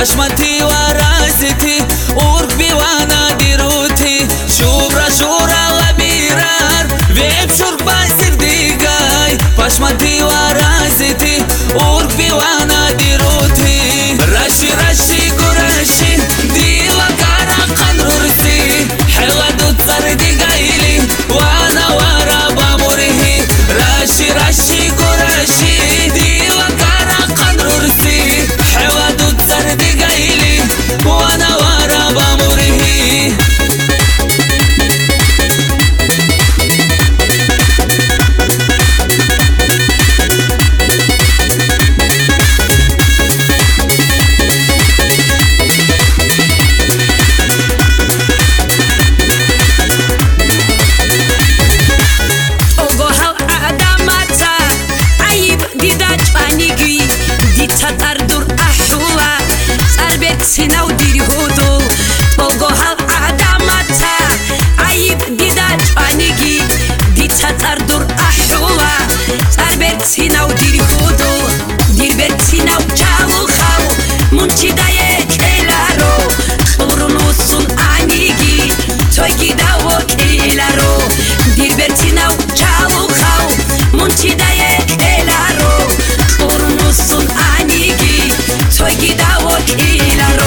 حشمتي ورازتي وركبي ونادروتي شورا شورا وبيرار ويب شربا سرديقاي حشمتي ورازتي وركبي ونادروتي رشي رشي قرشي ديلا كارا قنرسي حلدو تصرديقايلي وانا ورا بامورهي رشي رشي قرشي ديلا كارا قنرسي حلدو تصرديقايلي وانا ورا بامورهي Sinaw diri hodo ogo hal adamata ayib didat anigi ditatar dur ahwa sarbet sinaw diri hodo dirbet sinaw chalu khaw munchi daye kelaro urunusun anigi toygi dawo kelaro dirbet sinaw chalu khaw munchi daye kelaro urunusun anigi toygi dawo kelaro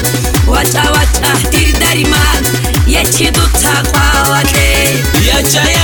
يا